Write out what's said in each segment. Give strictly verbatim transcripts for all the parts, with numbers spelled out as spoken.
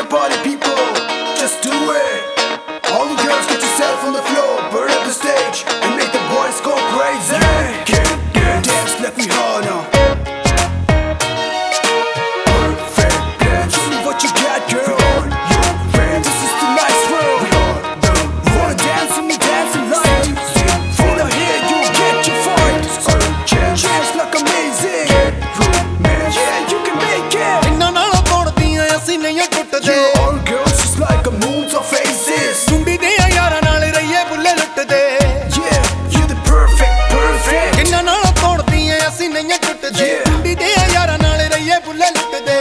the party, people. Just do it. All the girls, get yourself on the floor, burn up the stage and make the boys go crazy. You can dance, dance like we all know. Perfect dance. Show me what you got, girl. On your friends. This is the nice world. We are the wanna dance with me, dancing light. Feel the hit, you'll get your fight. Chance, chance like amazing. Get romance. Yeah, you can make it. ਇੰਨਾ ਨਾਲ ਤੋੜਦੀਆਂ ਅਸੀਂ ਨਹੀਂ ਟੁੱਟਦੇ You're all girls just like a moons of faces. ਚੁੰਡੀ ਦੇ ਯਾਰਾਂ ਨਾਲ ਰਹੀਏ Bulleh ਲੁੱਟਦੇ Yeah, you're the perfect, perfect. ਇੰਨਾ ਨਾਲ ਤੋੜਦੀਆਂ ਅਸੀਂ ਨਹੀਂ ਟੁੱਟਦੇ Yeah. ਚੁੰਡੀ ਦੇ ਯਾਰਾਂ ਨਾਲ ਰਹੀਏ ਬੁੱਲੇ ਲੁੱਟਦੇ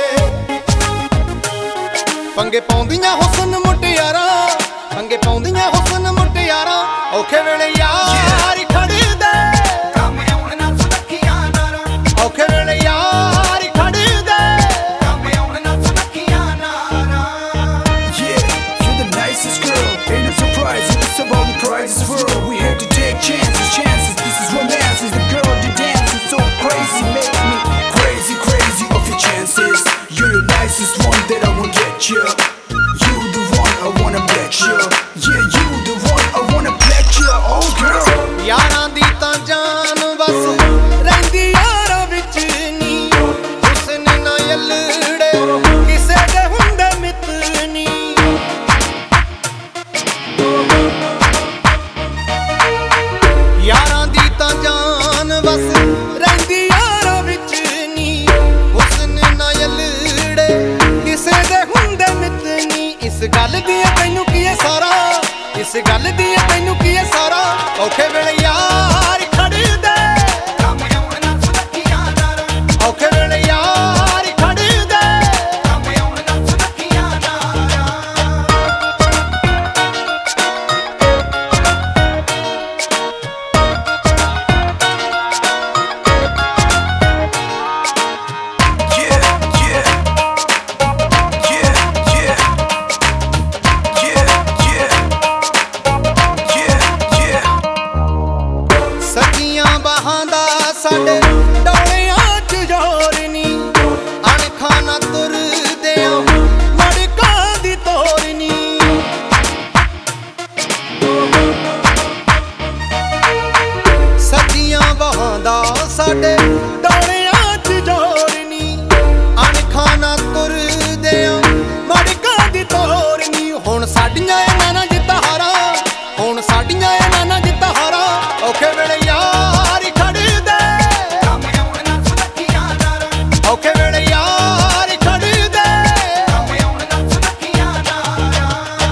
ਪੰਗੇ ਪਾਉਂਦੀਆਂ ਹੁਸਨ ਮੁਟਿਆਰਾਂ ਪੰਗੇ ਪਾਉਂਦੀਆਂ ਹੁਸਨ ਮੁਟਿਆਰਾਂ ਔਖੇ ਵੇਲੇ ਯਾਰ ਖੜਦੇ ਕੰਮ ਆਉਣ ਨਾਲ ਸੁਨੱਖੀਆਂ ਨਾਰਾਂ ਔਖੇ ਵੇਲੇ ਯਾਰ ਖੜਦੇ ਕੰਮ ਆਉਣ ਨਾਲ ਸੁਨੱਖੀਆਂ ਨਾਰਾਂ Yeah, you're the nicest girl. Ain't no surprise, it's about the prizes world. We have to take chances, chances. This is romance. Is the girl that dances so crazy, make me crazy, crazy of your chances. You're the nicest one that I will get you. You the one I wanna bet you. Yeah, you the one I wanna bet you. Oh girl. ਯਾਰਾਂ ਦੀ ਤਾਂ ਜਾਨ ਵਸ ਰਹਿੰਦੀ ਯਾਰਾਂ ਵਿੱਚ ਨੀ ਹੁਸਨ ਨਾ ਯੱਲੜੇ ਕਿਸੇ ਦੇ ਹੁੰਦੇ ਮਿੱਤ ਨੀ ਯਾਰਾਂ ਦੀ ਤਾਂ ਜਾਨ ਵਸ ਰਹਿੰਦੀ ਯਾਰਾਂ ਵਿੱਚ ਨੀ ਹੁਸਨ ਨਾ ਯੱਲੜੇ ਕਿਸੇ ਦੇ ਹੁੰਦੇ ਮਿੱਤ ਨੀ ਇਸ ਗੱਲ ਦੀ ਤੈਨੂੰ ਕੀ ਹੈ ਸਾਰਾ ਇਸ ਗੱਲ ਦੀ ਤੈਨੂੰ ਕੀ ਹੈ ਸਾਰਾ ਔਖੇ ਵੇਲੇ ਯਾਰ ਖੜਦੇ ਕੰਮ ਆਉਣ ਨਾਲ ਸੁਨੱਖੀਆਂ ਨਾਰਾਂ ਔਖੇ ਵੇਲੇ ਯਾਰ ਖੜਦੇ ਕੰਮ ਆਉਣ ਨਾਲ ਸੁਨੱਖੀਆਂ ਨਾਰਾਂ Yeah, yeah. Yeah, yeah. Yeah, yeah. Yeah, yeah. ਸੱਜੀਆਂ ਬਾਹਾਂ ਦਾ ਸਾਡੇ ਡੋਲਿਆਂ 'ਚ ਜ਼ੋਰ ਨੀ ਅਣਖਾਂ ਨਾ ਤੁਰਦਿਆਂ ਮੜਕਾਂ ਦੀ ਤੋਰ ਨੀ ਸੱਜੀਆਂ ਬਾਹਾਂ ਦਾ ਸਾਡੇ ਡੋਲਿਆਂ 'ਚ ਜ਼ੋਰ ਨੀ ਅਣਖਾਂ ਨਾ ਤੁਰਦਿਆਂ ਮੜਕਾਂ ਦੀ ਤੋਰ ਨੀ ਹੁਣ ਸਾਡੀਆਂ ਇਹਨਾਂ ਨਾਲ ਜਿੱਤਾਂ ਹਾਰਾਂ ਹੁਣ ਸਾਡੀਆਂ ਇਹਨਾਂ ਨਾਲ ਜਿੱਤਾਂ ਹਾਰਾਂ ਔਖੇ ਵੇਲੇ ਯਾਰ ਖੜਦੇ ਕੰਮ ਆਉਣ ਨਾਲ ਸੁਨੱਖੀਆਂ ਨਾਰਾਂ ਔਖੇ ਵੇਲੇ ਯਾਰ ਖੜਦੇ ਕੰਮ ਆਉਣ ਨਾਲ ਸੁਨੱਖੀਆਂ ਨਾਰਾਂ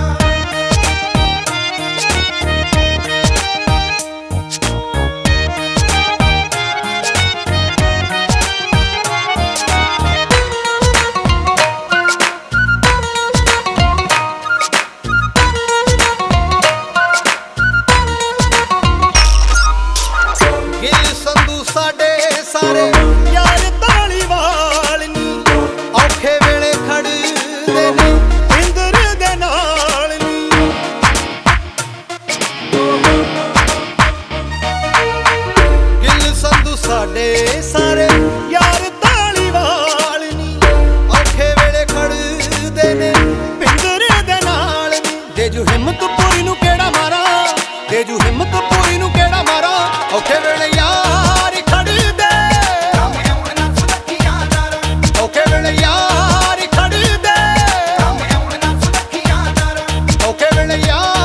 ਗਿੱਲ ਸੰਧੂ ਸਾਡੇ ਸਾਰੇ ਯਾਰ ਧਾਲੀਵਾਲ ਨੀ ਔਖੇ ਵੇਲੇ ਖੜਦੇ ਨੇ ਇੰਦਰ ਦੇ ਨਾਲ ਨੀ ਗਿੱਲ ਸੰਧੂ ਸਾਡੇ ਸਾਰੇ ਯਾਰ ਧਾਲੀਵਾਲ ਨੀ ਔਖੇ ਵੇਲੇ ਖੜਦੇ ਨੇ ਇੰਦਰ ਦੇ ਨਾਲ ਨੀ ਦੇ ਜੂ ਹਿੰਮਤ ਪੂਰੀ ਨੂੰ ਕਿਹੜਾ ਮਾਰਾਂ ਦੇ ਜੂ ਹਿੰਮਤ ਪੂਰੀ ਨੂੰ ਕਿਹੜਾ ਮਾਰਾਂ ਔਖੇ ਵੇਲੇ ਯਾਰ ਖੜਦੇ ਕੰਮ ਆਉਣ ਨਾਲ ਸੁਨੱਖੀਆਂ ਨਾਰਾਂ ਔਖੇ ਵੇਲੇ ਯਾਰ ਖੜਦੇ ਕੰਮ ਆਉਣ ਨਾਲ ਸੁਨੱਖੀਆਂ ਨਾਰਾਂ ਔਖੇ ਵੇਲੇ ਯਾਰ